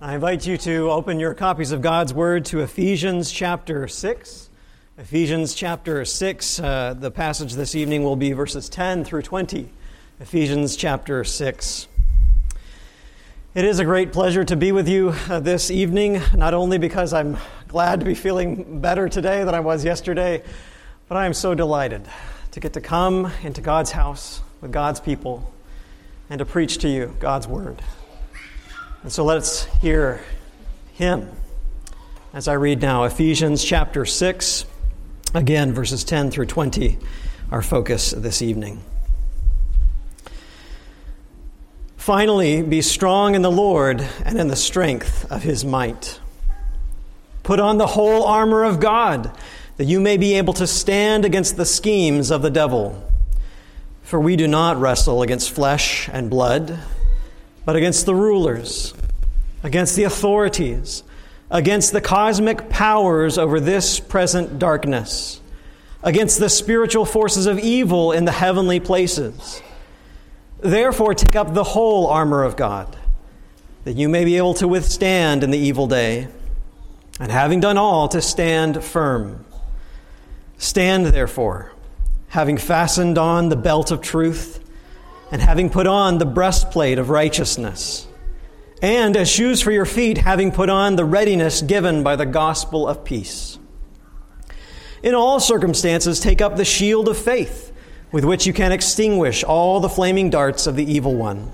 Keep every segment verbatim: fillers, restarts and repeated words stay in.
I invite you to open your copies of God's Word to Ephesians chapter six. Ephesians chapter six, uh, the passage this evening will be verses ten through twenty. Ephesians chapter six. It is a great pleasure to be with you uh, this evening, not only because I'm glad to be feeling better today than I was yesterday, but I am so delighted to get to come into God's house with God's people and to preach to you God's Word. And so let's hear him as I read now Ephesians chapter six, again, verses ten through twenty, our focus this evening. Finally, be strong in the Lord and in the strength of his might. Put on the whole armor of God, that you may be able to stand against the schemes of the devil. For we do not wrestle against flesh and blood, but against the rulers, against the authorities, against the cosmic powers over this present darkness, against the spiritual forces of evil in the heavenly places. Therefore, take up the whole armor of God, that you may be able to withstand in the evil day, and having done all, to stand firm. Stand, therefore, having fastened on the belt of truth, and having put on the breastplate of righteousness, and as shoes for your feet, having put on the readiness given by the gospel of peace. In all circumstances, take up the shield of faith, with which you can extinguish all the flaming darts of the evil one.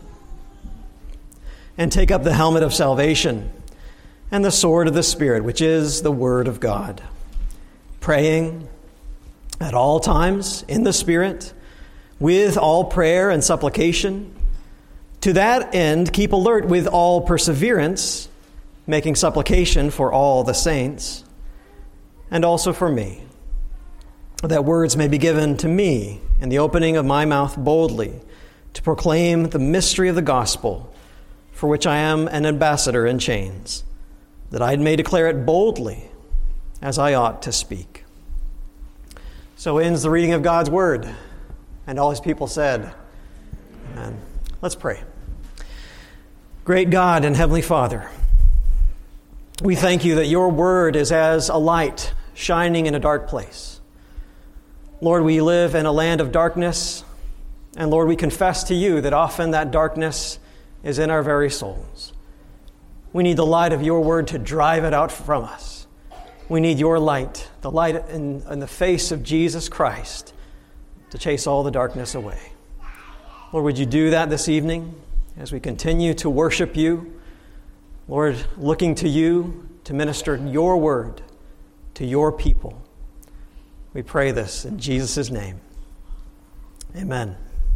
And take up the helmet of salvation, and the sword of the Spirit, which is the word of God, praying at all times in the Spirit, with all prayer and supplication. To that end, keep alert with all perseverance, making supplication for all the saints, and also for me, that words may be given to me in the opening of my mouth boldly, to proclaim the mystery of the gospel, for which I am an ambassador in chains, that I may declare it boldly, as I ought to speak. So ends the reading of God's word. And all his people said, Amen. Let's pray. Great God and Heavenly Father, we thank you that your word is as a light shining in a dark place. Lord, we live in a land of darkness, and Lord, we confess to you that often that darkness is in our very souls. We need the light of your word to drive it out from us. We need your light, the light in, in the face of Jesus Christ, to chase all the darkness away. Lord, would you do that this evening as we continue to worship you? Lord, looking to you to minister your word to your people. We pray this in Jesus' name. Amen.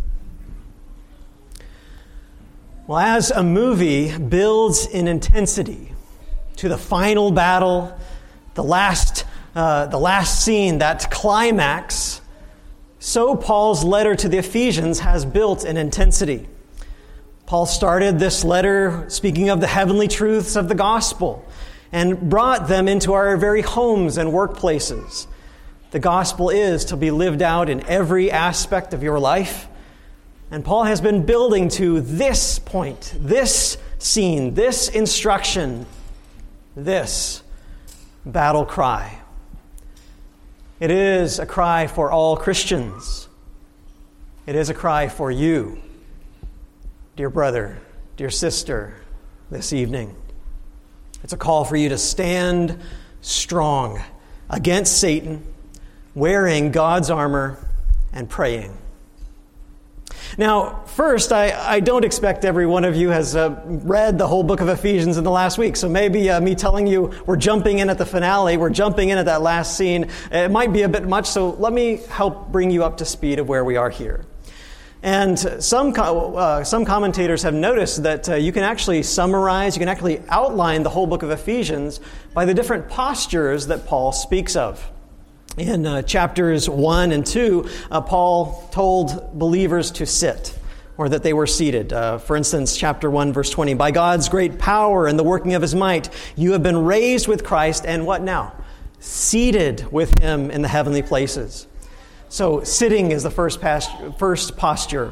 Well, as a movie builds in intensity to the final battle, the last, uh, the last scene, that climax, so Paul's letter to the Ephesians has built in intensity. Paul started this letter speaking of the heavenly truths of the gospel and brought them into our very homes and workplaces. The gospel is to be lived out in every aspect of your life. And Paul has been building to this point, this scene, this instruction, this battle cry. It is a cry for all Christians. It is a cry for you, dear brother, dear sister, this evening. It's a call for you to stand strong against Satan, wearing God's armor and praying. Now, first, I, I don't expect every one of you has uh, read the whole book of Ephesians in the last week. So maybe uh, me telling you we're jumping in at the finale, we're jumping in at that last scene, it might be a bit much. So let me help bring you up to speed of where we are here. And some uh, some commentators have noticed that uh, you can actually summarize, you can actually outline the whole book of Ephesians by the different postures that Paul speaks of. In uh, chapters one and two, uh, Paul told believers to sit, or that they were seated. Uh, for instance, chapter one, verse twenty, by God's great power and the working of his might, you have been raised with Christ, and what now? Seated with him in the heavenly places. So sitting is the first, past, first posture.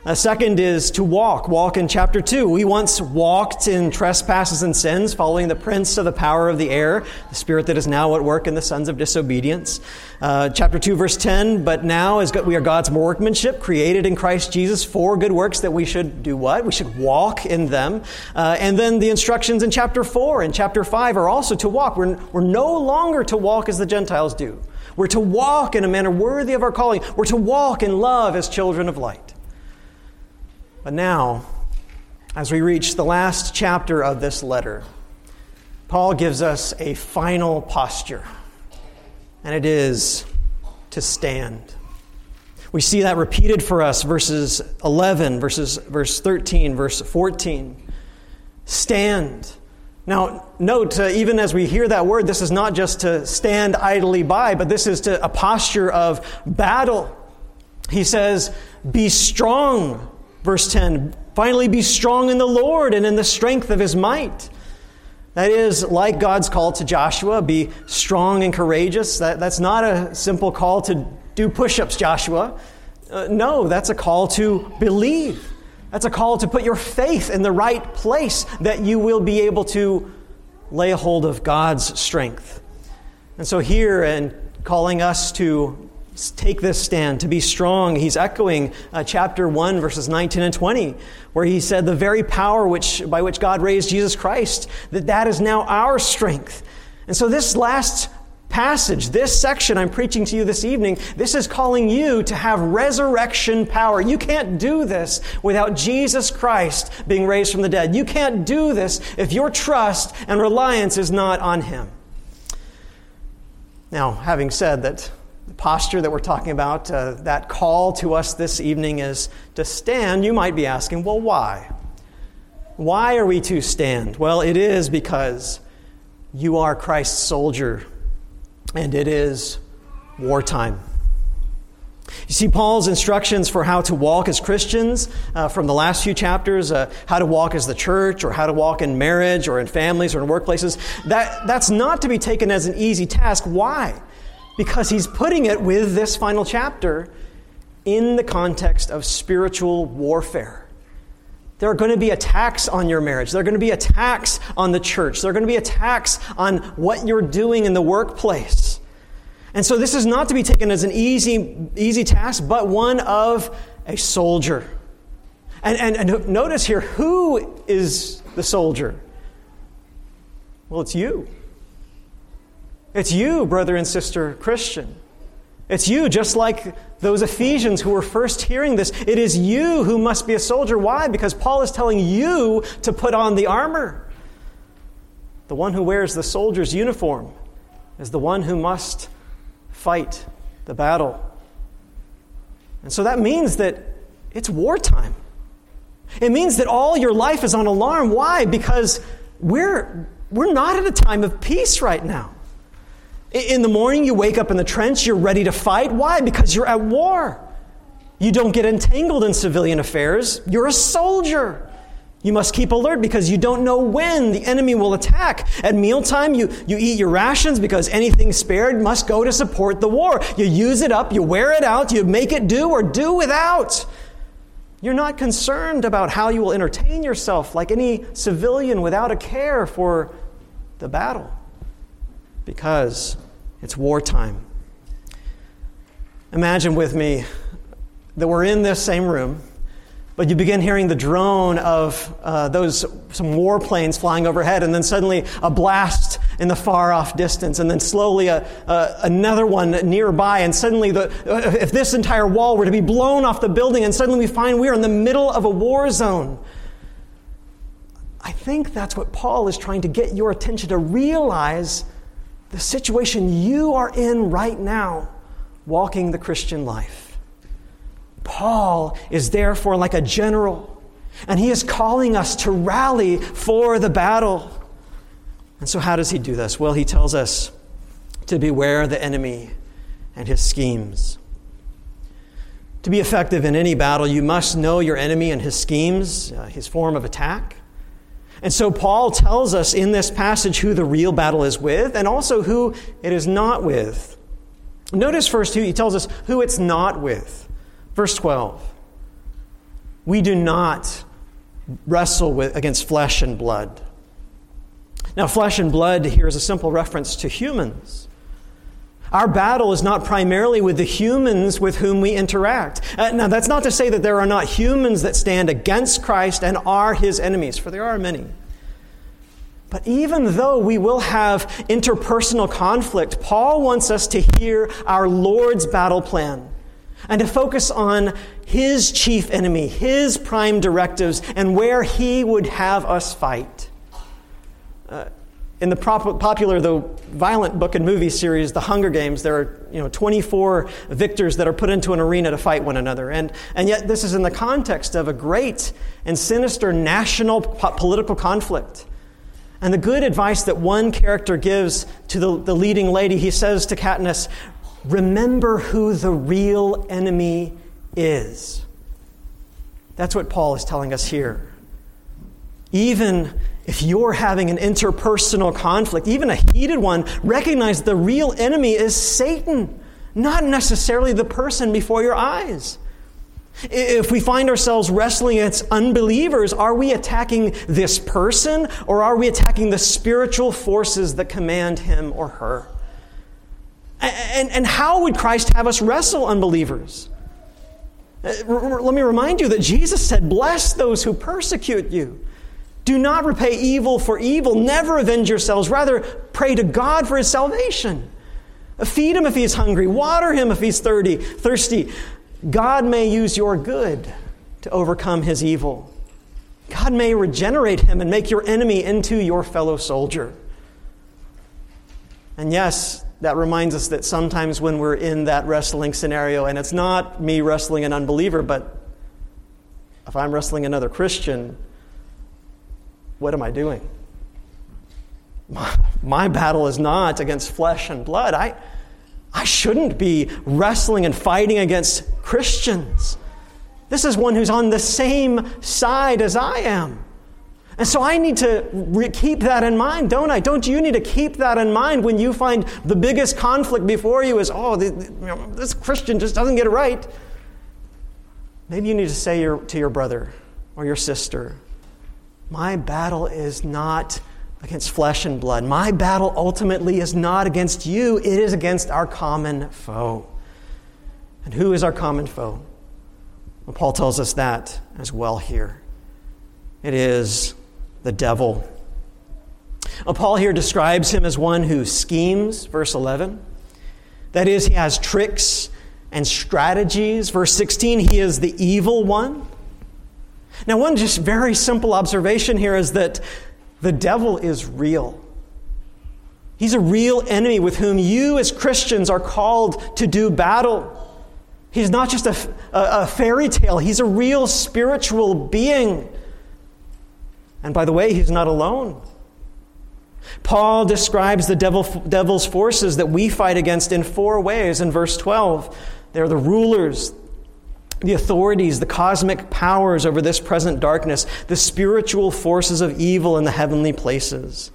A second is to walk. Walk in chapter two. We once walked in trespasses and sins, following the prince of the power of the air, the spirit that is now at work in the sons of disobedience. Uh, chapter two, verse ten, but now as we are God's workmanship, created in Christ Jesus for good works, that we should do what? We should walk in them. Uh, and then the instructions in chapter four and chapter five are also to walk. We're, we're no longer to walk as the Gentiles do. We're to walk in a manner worthy of our calling. We're to walk in love as children of light. But now, as we reach the last chapter of this letter, Paul gives us a final posture, and it is to stand. We see that repeated for us, verses eleven, verses, verse thirteen, verse fourteen. Stand. Now, note, uh, even as we hear that word, this is not just to stand idly by, but this is to a posture of battle. He says, be strong. Verse ten, finally be strong in the Lord and in the strength of his might. That is, like God's call to Joshua, be strong and courageous. That, that's not a simple call to do push-ups, Joshua. Uh, no, that's a call to believe. That's a call to put your faith in the right place, that you will be able to lay hold of God's strength. And so here, and calling us to take this stand, to be strong, he's echoing uh, chapter one, verses nineteen and twenty, where he said the very power which by which God raised Jesus Christ, that that is now our strength. And so this last passage, this section I'm preaching to you this evening, this is calling you to have resurrection power. You can't do this without Jesus Christ being raised from the dead. You can't do this if your trust and reliance is not on him. Now, having said that, the posture that we're talking about, uh, that call to us this evening is to stand. You might be asking, well, why? Why are we to stand? Well, it is because you are Christ's soldier, and it is wartime. You see Paul's instructions for how to walk as Christians uh, from the last few chapters, uh, how to walk as the church, or how to walk in marriage, or in families, or in workplaces. That, that's not to be taken as an easy task. Why? Because he's putting it with this final chapter in the context of spiritual warfare. There are going to be attacks on your marriage. There are going to be attacks on the church. There are going to be attacks on what you're doing in the workplace. And so this is not to be taken as an easy, easy task, but one of a soldier. And, and, and notice here, who is the soldier? Well, it's you. It's you, brother and sister Christian. It's you, just like those Ephesians who were first hearing this. It is you who must be a soldier. Why? Because Paul is telling you to put on the armor. The one who wears the soldier's uniform is the one who must fight the battle. And so that means that it's wartime. It means that all your life is on alarm. Why? Because we're, we're not at a time of peace right now. In the morning, you wake up in the trench, you're ready to fight. Why? Because you're at war. You don't get entangled in civilian affairs. You're a soldier. You must keep alert because you don't know when the enemy will attack. At mealtime, you, you eat your rations because anything spared must go to support the war. You use it up, you wear it out, you make it do or do without. You're not concerned about how you will entertain yourself like any civilian without a care for the battle, because it's wartime. Imagine with me that we're in this same room, but you begin hearing the drone of uh, those some warplanes flying overhead, and then suddenly a blast in the far-off distance, and then slowly a, uh, another one nearby, and suddenly the uh, if this entire wall were to be blown off the building, and suddenly we find we are in the middle of a war zone. I think that's what Paul is trying to get your attention to realize. The situation you are in right now, walking the Christian life. Paul is therefore like a general, and he is calling us to rally for the battle. And so how does he do this? Well, he tells us to beware the enemy and his schemes. To be effective in any battle, you must know your enemy and his schemes, uh, his form of attack. And so Paul tells us in this passage who the real battle is with and also who it is not with. Notice first, he tells us who it's not with. Verse twelve. We do not wrestle with against flesh and blood. Now, flesh and blood here is a simple reference to humans. Our battle is not primarily with the humans with whom we interact. Uh, now, that's not to say that there are not humans that stand against Christ and are his enemies, for there are many. But even though we will have interpersonal conflict, Paul wants us to hear our Lord's battle plan and to focus on his chief enemy, his prime directives, and where he would have us fight. Uh, in the prop- popular, though violent book and movie series, The Hunger Games, there are you know twenty-four victors that are put into an arena to fight one another. And, and yet this is in the context of a great and sinister national po- political conflict. And the good advice that one character gives to the, the leading lady, he says to Katniss, remember who the real enemy is. That's what Paul is telling us here. Even if you're having an interpersonal conflict, even a heated one, recognize the real enemy is Satan, not necessarily the person before your eyes. If we find ourselves wrestling against unbelievers, are we attacking this person or are we attacking the spiritual forces that command him or her? And, and how would Christ have us wrestle unbelievers? Let me remind you that Jesus said, bless those who persecute you. Do not repay evil for evil. Never avenge yourselves. Rather, pray to God for his salvation. Feed him if he's hungry. Water him if he's thirsty. God may use your good to overcome his evil. God may regenerate him and make your enemy into your fellow soldier. And yes, that reminds us that sometimes when we're in that wrestling scenario, and it's not me wrestling an unbeliever, but if I'm wrestling another Christian, what am I doing? My, my battle is not against flesh and blood. I, I shouldn't be wrestling and fighting against Christians. This is one who's on the same side as I am. And so I need to re- keep that in mind, don't I? Don't you need to keep that in mind when you find the biggest conflict before you is, oh, the, the, you know, this Christian just doesn't get it right. Maybe you need to say your, to your brother or your sister, my battle is not against flesh and blood. My battle ultimately is not against you. It is against our common foe. And who is our common foe? Well, Paul tells us that as well here. It is the devil. Well, Paul here describes him as one who schemes, verse eleven. That is, he has tricks and strategies. Verse sixteen, he is the evil one. Now, one just very simple observation here is that the devil is real. He's a real enemy with whom you as Christians are called to do battle. He's not just a, a, a fairy tale. He's a real spiritual being. And by the way, he's not alone. Paul describes the devil, devil's forces that we fight against in four ways in verse twelve. They're the rulers, the authorities, the cosmic powers over this present darkness, the spiritual forces of evil in the heavenly places.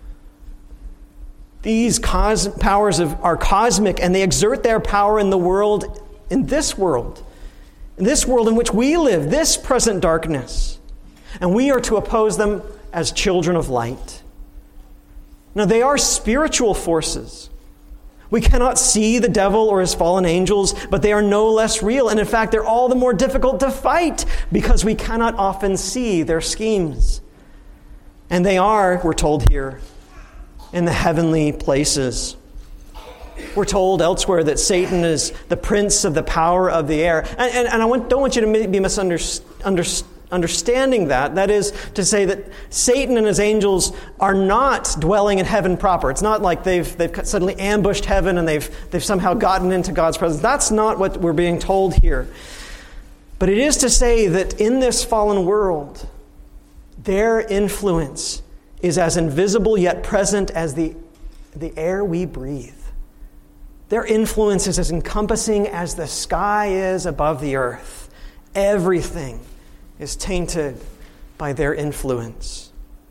These cos- powers of, are cosmic, and they exert their power in the world, in this world, in this world in which we live, this present darkness. And we are to oppose them as children of light. Now, they are spiritual forces. We cannot see the devil or his fallen angels, but they are no less real. And in fact, they're all the more difficult to fight because we cannot often see their schemes. And they are, we're told here, in the heavenly places. We're told elsewhere that Satan is the prince of the power of the air. And, and, and I want, don't want you to be misunderstood. Understanding that, that is to say that Satan and his angels are not dwelling in heaven proper. It's not like they've they've suddenly ambushed heaven and they've they've somehow gotten into God's presence. That's not what we're being told here. But it is to say that in this fallen world, their influence is as invisible yet present as the, the air we breathe. Their influence is as encompassing as the sky is above the earth. Everything is tainted by their influence.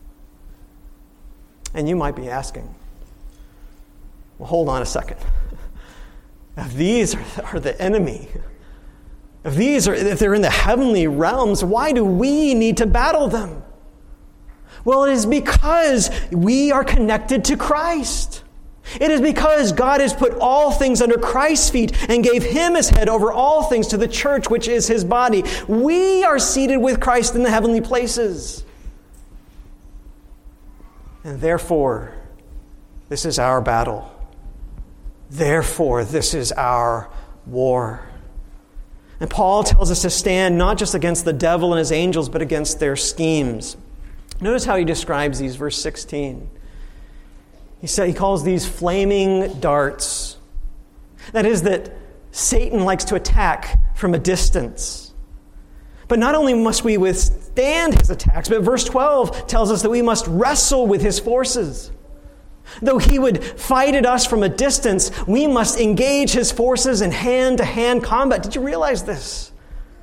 And you might be asking, well, hold on a second. If these are the enemy, If these are, if they're in the heavenly realms, why do we need to battle them? Well, it is because we are connected to Christ. It is because God has put all things under Christ's feet and gave him as head over all things to the church, which is his body. We are seated with Christ in the heavenly places. And therefore, this is our battle. Therefore, this is our war. And Paul tells us to stand not just against the devil and his angels, but against their schemes. Notice how he describes these, verse sixteen. He said he calls these flaming darts. That is, that Satan likes to attack from a distance. But not only must we withstand his attacks, but verse twelve tells us that we must wrestle with his forces. Though he would fight at us from a distance, we must engage his forces in hand-to-hand combat. Did you realize this?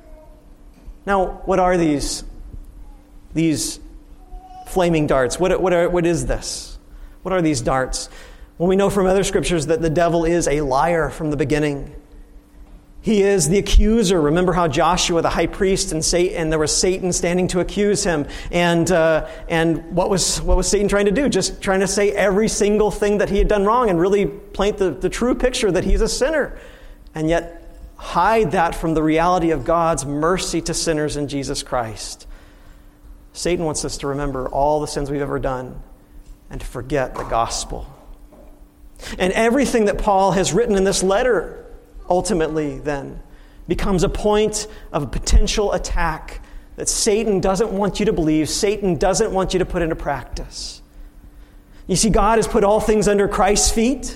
Now, what are these, these flaming darts? What, what, are, what is this? What are these darts? Well, we know from other scriptures that the devil is a liar from the beginning. He is the accuser. Remember how Joshua, the high priest, and Satan, and there was Satan standing to accuse him. And uh, and what was what was Satan trying to do? Just trying to say every single thing that he had done wrong and really paint the, the true picture that he's a sinner. And yet hide that from the reality of God's mercy to sinners in Jesus Christ. Satan wants us to remember all the sins we've ever done and to forget the gospel. And everything that Paul has written in this letter ultimately, then, becomes a point of a potential attack that Satan doesn't want you to believe, Satan doesn't want you to put into practice. You see, God has put all things under Christ's feet.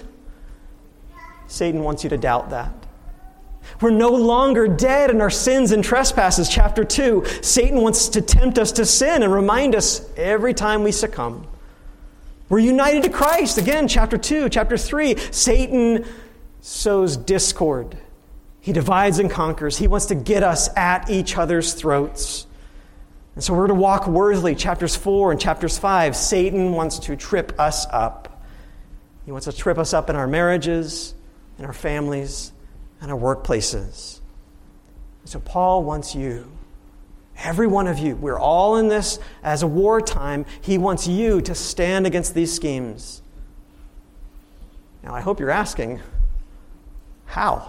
Satan wants you to doubt that. We're no longer dead in our sins and trespasses, chapter two. Satan wants to tempt us to sin and remind us every time we succumb. We're united to Christ, again, chapter two, chapter three. Satan sows discord. He divides and conquers. He wants to get us at each other's throats. And so we're to walk worthily. Chapters four and chapters five, Satan wants to trip us up. He wants to trip us up in our marriages, in our families, and our workplaces. And so Paul wants you, every one of you, we're all in this as a wartime. He wants you to stand against these schemes. Now, I hope you're asking, How?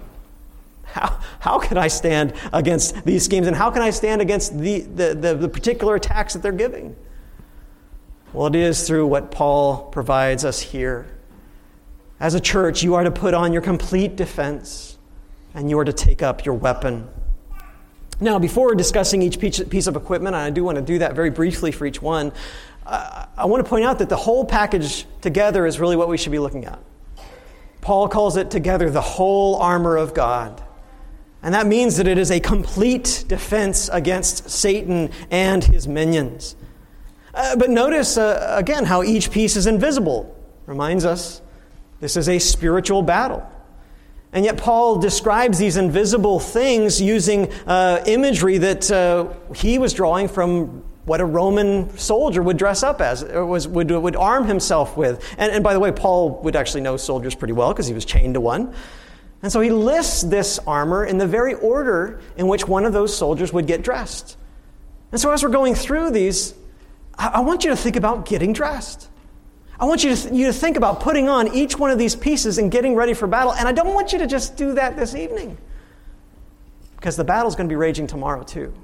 How how can I stand against these schemes? And how can I stand against the, the, the, the particular attacks that they're giving? Well, it is through what Paul provides us here. As a church, you are to put on your complete defense, and you are to take up your weapon. Now, before discussing each piece of equipment, and I do want to do that very briefly for each one, uh, I want to point out that the whole package together is really what we should be looking at. Paul calls it together the whole armor of God. And that means that it is a complete defense against Satan and his minions. Uh, but notice, uh, again, how each piece is invisible. Reminds us, this is a spiritual battle. And yet Paul describes these invisible things using uh, imagery that uh, he was drawing from what a Roman soldier would dress up as, or was, would, would arm himself with. And, and by the way, Paul would actually know soldiers pretty well because he was chained to one. And so he lists this armor in the very order in which one of those soldiers would get dressed. And so as we're going through these, I, I want you to think about getting dressed. I want you to, th- you to think about putting on each one of these pieces and getting ready for battle. And I don't want you to just do that this evening, because the battle's going to be raging tomorrow too.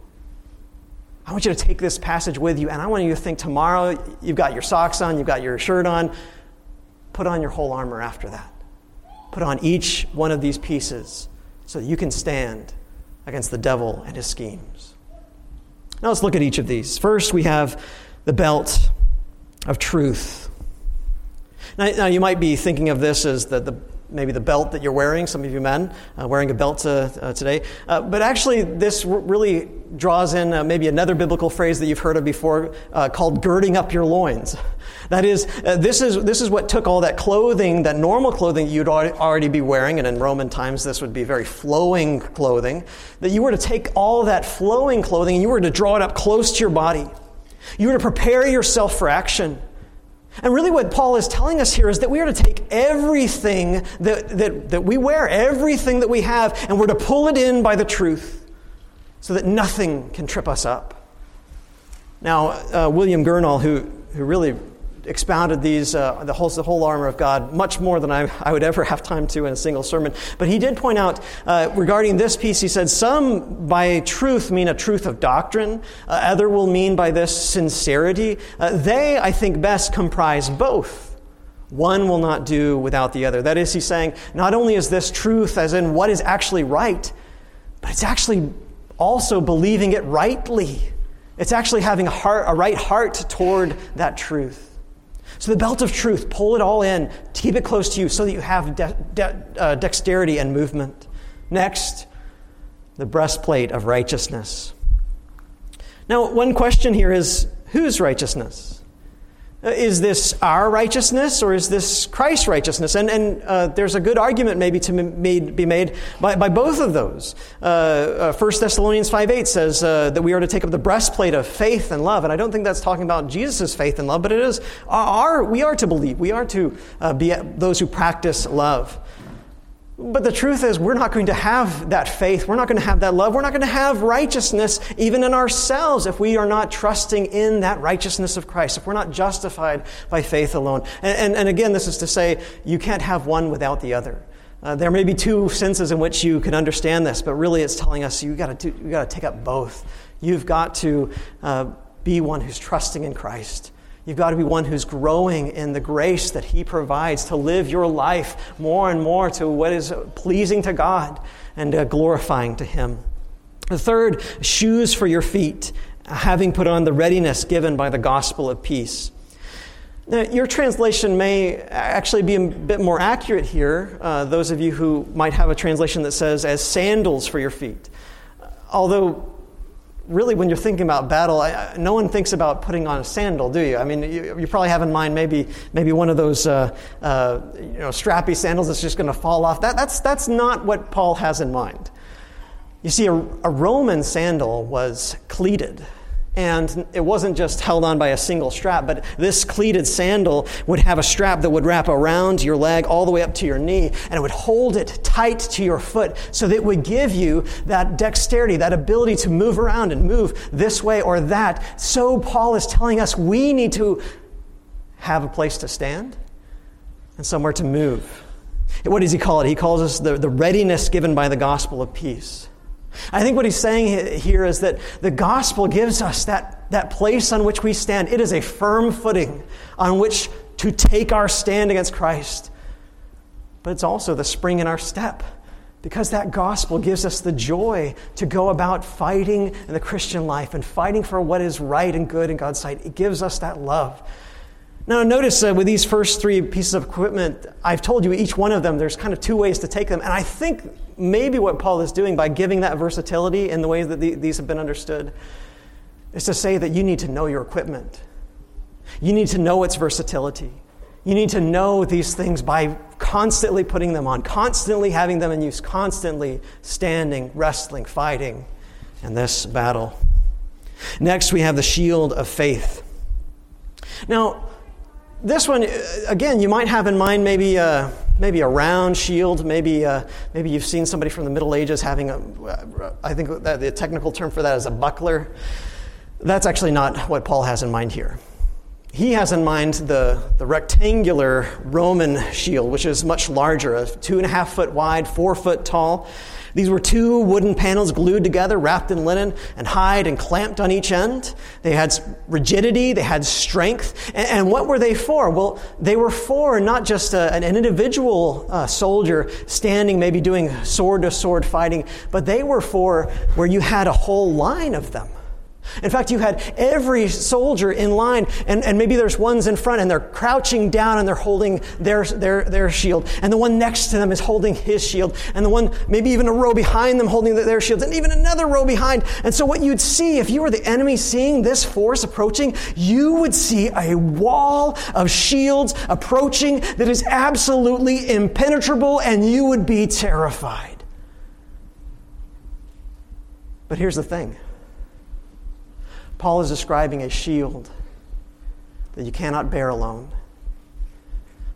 I want you to take this passage with you, and I want you to think tomorrow you've got your socks on, you've got your shirt on. Put on your whole armor after that. Put on each one of these pieces so that you can stand against the devil and his schemes. Now let's look at each of these. First, we have the belt of truth. Now, now you might be thinking of this as the, the maybe the belt that you're wearing, some of you men uh, wearing a belt uh, uh, today. Uh, but actually, this r- really draws in uh, maybe another biblical phrase that you've heard of before uh, called girding up your loins. That is, uh, this is this is what took all that clothing, that normal clothing you'd already be wearing, and in Roman times this would be very flowing clothing, that you were to take all that flowing clothing and you were to draw it up close to your body. You were to prepare yourself for action. And really what Paul is telling us here is that we are to take everything that, that, that we wear, everything that we have, and we're to pull it in by the truth so that nothing can trip us up. Now, uh, William Gurnall, who, who really expounded these uh, the whole the whole armor of God much more than I, I would ever have time to in a single sermon. But he did point out uh, regarding this piece, he said, some by truth mean a truth of doctrine. Uh, other will mean by this sincerity. Uh, they, I think, best comprise both. One will not do without the other. That is, he's saying, not only is this truth as in what is actually right, but it's actually also believing it rightly. It's actually having a heart, a right heart toward that truth. So the belt of truth, pull it all in, keep it close to you so that you have de- de- uh, dexterity and movement. Next, the breastplate of righteousness. Now, one question here is, whose righteousness? Uh, is this our righteousness or is this Christ's righteousness? And, and uh, there's a good argument maybe to made, be made by, by both of those. Uh, uh, First Thessalonians five eight says uh, that we are to take up the breastplate of faith and love. And I don't think that's talking about Jesus' faith and love, but it is our, we are to believe. We are to uh, be those who practice love. But the truth is, we're not going to have that faith. We're not going to have that love. We're not going to have righteousness even in ourselves if we are not trusting in that righteousness of Christ, if we're not justified by faith alone. And, and, and again, this is to say you can't have one without the other. Uh, there may be two senses in which you can understand this, but really it's telling us you got to you got to take up both. You've got to uh, be one who's trusting in Christ. You've got to be one who's growing in the grace that He provides to live your life more and more to what is pleasing to God and uh, glorifying to Him. The third, shoes for your feet, having put on the readiness given by the gospel of peace. Now, your translation may actually be a bit more accurate here, uh, those of you who might have a translation that says, as sandals for your feet. Although, really, when you're thinking about battle, I, no one thinks about putting on a sandal, do you? I mean, you, you probably have in mind maybe maybe one of those uh, uh, you know strappy sandals that's just going to fall off. That, that's that's not what Paul has in mind. You see, a, a Roman sandal was cleated. And it wasn't just held on by a single strap, but this cleated sandal would have a strap that would wrap around your leg all the way up to your knee, and it would hold it tight to your foot so that it would give you that dexterity, that ability to move around and move this way or that. So Paul is telling us we need to have a place to stand and somewhere to move. What does he call it? He calls us the, the readiness given by the gospel of peace. I think what he's saying here is that the gospel gives us that, that place on which we stand. It is a firm footing on which to take our stand against Christ. But it's also the spring in our step, because that gospel gives us the joy to go about fighting in the Christian life and fighting for what is right and good in God's sight. It gives us that love. Now, notice uh, with these first three pieces of equipment, I've told you each one of them, there's kind of two ways to take them. And I think maybe what Paul is doing by giving that versatility in the way that the, these have been understood is to say that you need to know your equipment. You need to know its versatility. You need to know these things by constantly putting them on, constantly having them in use, constantly standing, wrestling, fighting in this battle. Next, we have the shield of faith. Now, this one, again, you might have in mind maybe a, maybe a round shield. Maybe uh, maybe you've seen somebody from the Middle Ages having a, I think that the technical term for that is a buckler. That's actually not what Paul has in mind here. He has in mind the, the rectangular Roman shield, which is much larger, a two and a half foot wide, four foot tall. These were two wooden panels glued together, wrapped in linen, and hide and clamped on each end. They had rigidity, they had strength. And, and what were they for? Well, they were for not just a, an individual uh, soldier standing, maybe doing sword-to-sword fighting, but they were for where you had a whole line of them. In fact, you had every soldier in line, and, and maybe there's ones in front, and they're crouching down, and they're holding their, their, their shield. And the one next to them is holding his shield. And the one, maybe even a row behind them holding their shields, and even another row behind. And so what you'd see, if you were the enemy seeing this force approaching, you would see a wall of shields approaching that is absolutely impenetrable, and you would be terrified. But here's the thing. Paul is describing a shield that you cannot bear alone.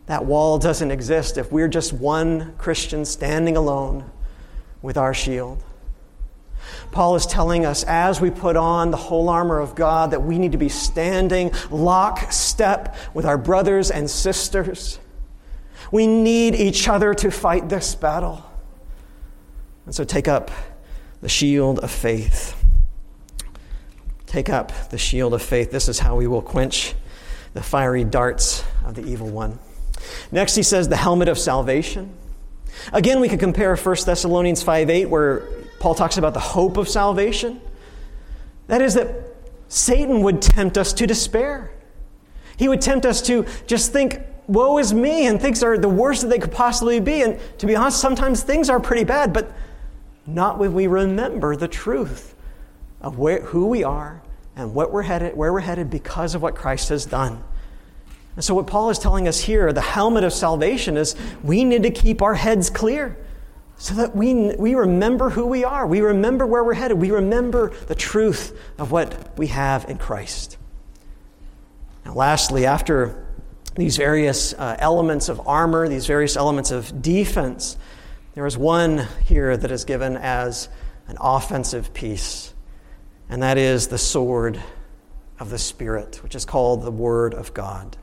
That wall doesn't exist if we're just one Christian standing alone with our shield. Paul is telling us as we put on the whole armor of God that we need to be standing lockstep with our brothers and sisters. We need each other to fight this battle. And so take up the shield of faith. Take up the shield of faith. This is how we will quench the fiery darts of the evil one. Next, he says the helmet of salvation. Again, we could compare First Thessalonians five eight, where Paul talks about the hope of salvation. That is that Satan would tempt us to despair. He would tempt us to just think, woe is me, and things are the worst that they could possibly be. And to be honest, sometimes things are pretty bad, but not when we remember the truth of where, who we are and what we're headed, where we're headed because of what Christ has done. And so what Paul is telling us here, the helmet of salvation, is we need to keep our heads clear so that we, we remember who we are. We remember where we're headed. We remember the truth of what we have in Christ. Now, lastly, after these various uh, elements of armor, these various elements of defense, there is one here that is given as an offensive piece, and that is the sword of the Spirit, which is called the Word of God.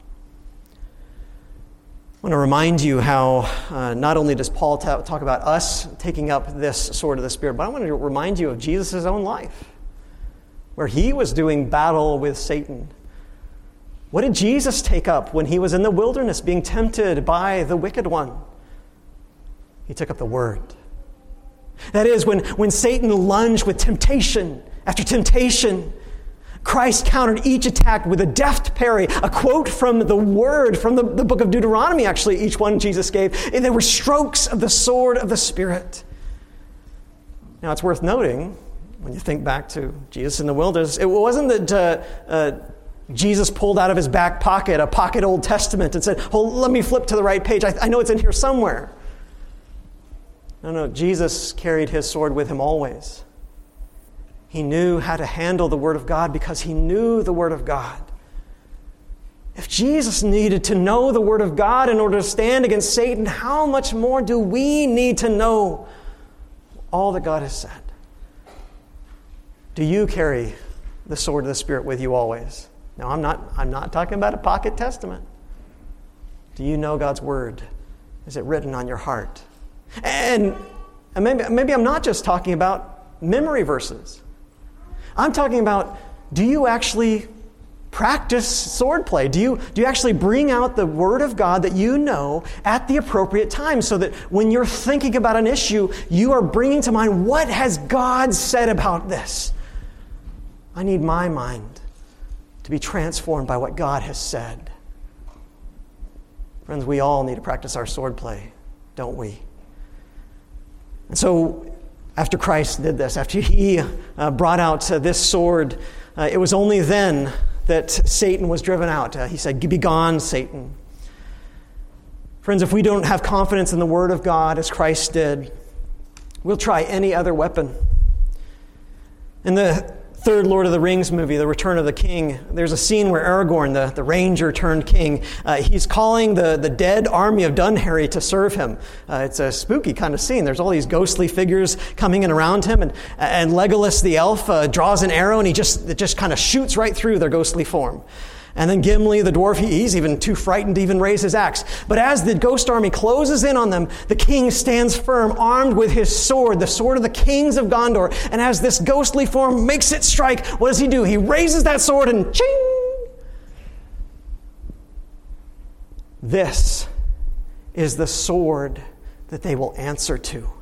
I want to remind you how uh, not only does Paul ta- talk about us taking up this sword of the Spirit, but I want to remind you of Jesus' own life, where he was doing battle with Satan. What did Jesus take up when he was in the wilderness being tempted by the wicked one? He took up the Word. That is, when, when Satan lunged with temptation after temptation, Christ countered each attack with a deft parry, a quote from the Word, from the, the book of Deuteronomy, actually, each one Jesus gave. And they were strokes of the sword of the Spirit. Now, it's worth noting, when you think back to Jesus in the wilderness, it wasn't that uh, uh, Jesus pulled out of his back pocket a pocket Old Testament and said, oh, let me flip to the right page. I, I know it's in here somewhere. No, no, Jesus carried his sword with him always. He knew how to handle the Word of God because he knew the Word of God. If Jesus needed to know the Word of God in order to stand against Satan, how much more do we need to know all that God has said? Do you carry the sword of the Spirit with you always? Now, I'm not, I'm not talking about a pocket testament. Do you know God's Word? Is it written on your heart? And, and maybe, maybe I'm not just talking about memory verses. I'm talking about, do you actually practice swordplay? Do you, do you actually bring out the Word of God that you know at the appropriate time so that when you're thinking about an issue, you are bringing to mind, what has God said about this? I need my mind to be transformed by what God has said. Friends, we all need to practice our swordplay, don't we? And so, after Christ did this, after he uh, brought out uh, this sword, uh, it was only then that Satan was driven out. Uh, he said, "Be gone, Satan." Friends, if we don't have confidence in the Word of God as Christ did, we'll try any other weapon. In the third Lord of the Rings movie, The Return of the King, there's a scene where Aragorn, the, the ranger turned king, uh, he's calling the, the dead army of Dunharry to serve him. Uh, it's a spooky kind of scene. There's all these ghostly figures coming in around him, and, and Legolas the elf uh, draws an arrow, and he just it just kind of shoots right through their ghostly form. And then Gimli, the dwarf, he, he's even too frightened to even raise his axe. But as the ghost army closes in on them, the king stands firm, armed with his sword, the sword of the kings of Gondor. And as this ghostly form makes it strike, what does he do? He raises that sword and ching! This is the sword that they will answer to.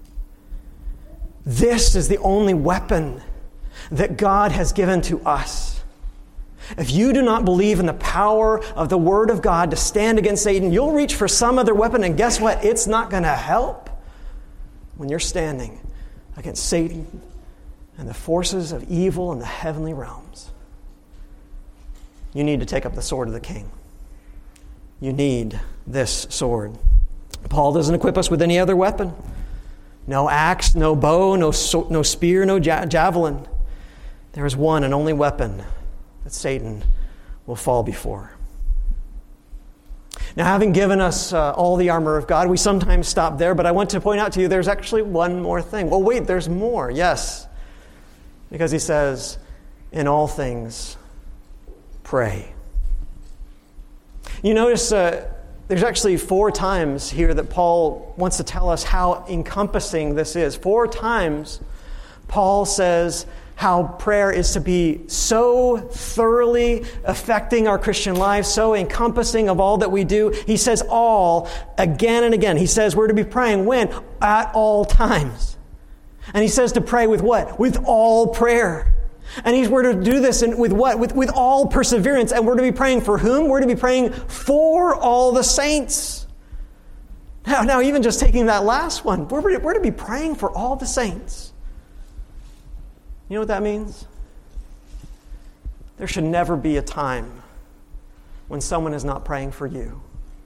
This is the only weapon that God has given to us. If you do not believe in the power of the Word of God to stand against Satan, you'll reach for some other weapon, and guess what? It's not going to help when you're standing against Satan and the forces of evil in the heavenly realms. You need to take up the sword of the King. You need this sword. Paul doesn't equip us with any other weapon. No axe, no bow, no, so- no spear, no ja- javelin. There is one and only weapon that Satan will fall before. Now, having given us uh, all the armor of God, we sometimes stop there, but I want to point out to you there's actually one more thing. Well, wait, there's more, yes. Because he says, in all things, pray. You notice uh, there's actually four times here that Paul wants to tell us how encompassing this is. Four times Paul says how prayer is to be so thoroughly affecting our Christian life, so encompassing of all that we do. He says all again and again. He says we're to be praying when? At all times. And he says to pray with what? With all prayer. And he's, we're to do this in, with what? With, with all perseverance. And we're to be praying for whom? We're to be praying for all the saints. Now, now even just taking that last one, we're, we're to be praying for all the saints. You know what that means? There should never be a time when someone is not praying for you.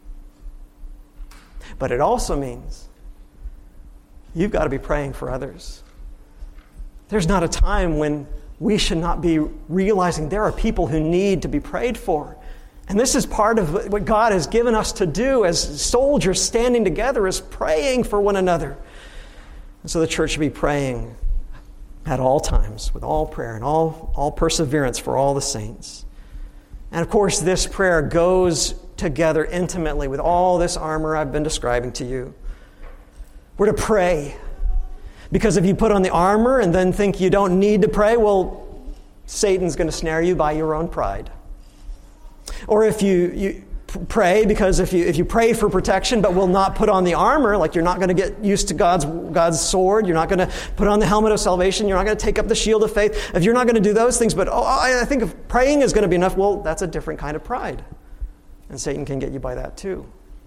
But it also means you've got to be praying for others. There's not a time when we should not be realizing there are people who need to be prayed for. And this is part of what God has given us to do as soldiers standing together, is praying for one another. And so the church should be praying at all times, with all prayer and all, all perseverance for all the saints. And of course, this prayer goes together intimately with all this armor I've been describing to you. We're to pray. Because if you put on the armor and then think you don't need to pray, well, Satan's going to snare you by your own pride. Or if you, you pray, because if you if you pray for protection but will not put on the armor, like you're not going to get used to God's God's sword, you're not going to put on the helmet of salvation, you're not going to take up the shield of faith, if you're not going to do those things, but oh, I think if praying is going to be enough, well, that's a different kind of pride. And Satan can get you by that too.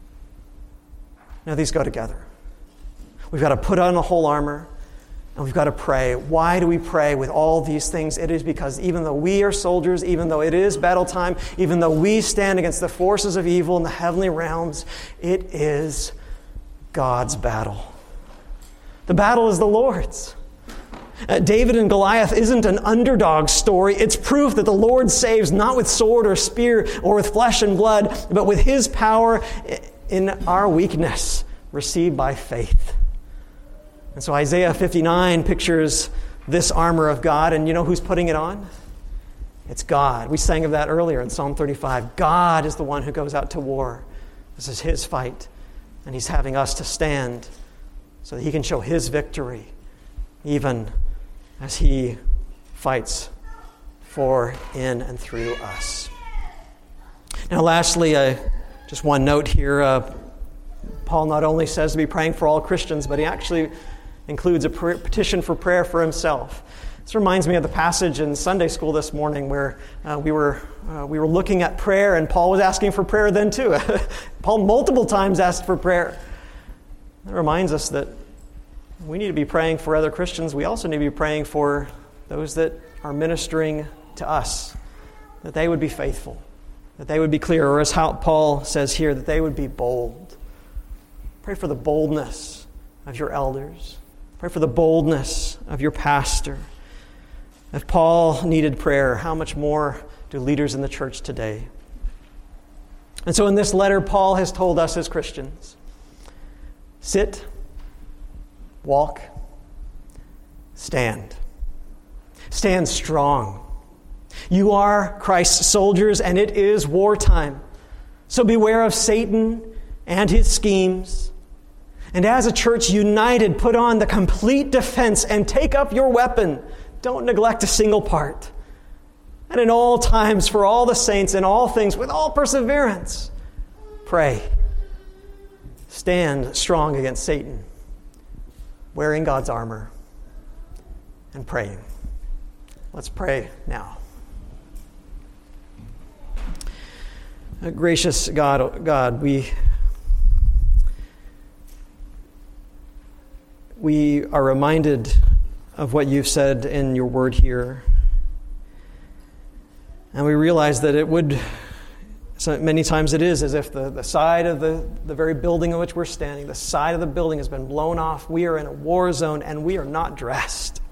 Now these go together. We've got to put on the whole armor, and we've got to pray. Why do we pray with all these things? It is because even though we are soldiers, even though it is battle time, even though we stand against the forces of evil in the heavenly realms, it is God's battle. The battle is the Lord's. Uh, David and Goliath isn't an underdog story. It's proof that the Lord saves not with sword or spear or with flesh and blood, but with His power in our weakness, received by faith. And so Isaiah fifty-nine pictures this armor of God, and you know who's putting it on? It's God. We sang of that earlier in Psalm thirty-five. God is the one who goes out to war. This is His fight, and He's having us to stand so that He can show His victory, even as He fights for, in, and through us. Now lastly, uh, just one note here. Uh, Paul not only says to be praying for all Christians, but he actually includes a petition for prayer for himself. This reminds me of the passage in Sunday school this morning where uh, we were uh, we were looking at prayer, and Paul was asking for prayer then too. Paul multiple times asked for prayer. That reminds us that we need to be praying for other Christians. We also need to be praying for those that are ministering to us, that they would be faithful, that they would be clear, or as how Paul says here, that they would be bold. Pray for the boldness of your elders. Pray for the boldness of your pastor. If Paul needed prayer, how much more do leaders in the church today? And so in this letter, Paul has told us as Christians, sit, walk, stand. Stand strong. You are Christ's soldiers, and it is wartime. So beware of Satan and his schemes. And as a church united, put on the complete defense and take up your weapon. Don't neglect a single part. And in all times, for all the saints, in all things, with all perseverance, pray. Stand strong against Satan, wearing God's armor and praying. Let's pray now. Uh, gracious God, God, we we are reminded of what you've said in your word here. And we realize that it would, so many times it is as if the, the side of the, the very building in which we're standing, the side of the building has been blown off. We are in a war zone and we are not dressed.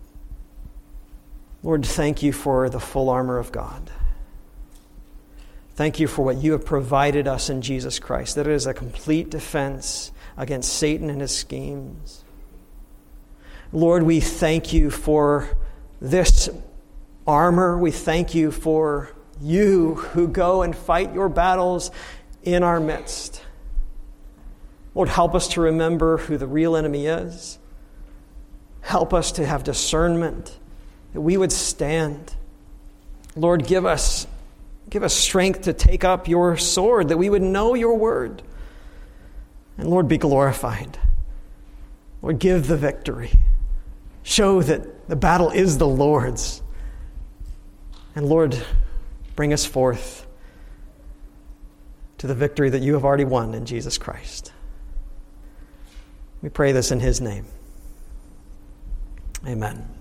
Lord, thank you for the full armor of God. Thank you for what you have provided us in Jesus Christ, that it is a complete defense against Satan and his schemes. Lord, we thank you for this armor. We thank you for you who go and fight your battles in our midst. Lord, help us to remember who the real enemy is. Help us to have discernment, that we would stand. Lord, give us, give us strength to take up your sword, that we would know your word. And Lord, be glorified. Lord, give the victory. Show that the battle is the Lord's. And Lord, bring us forth to the victory that you have already won in Jesus Christ. We pray this in his name. Amen.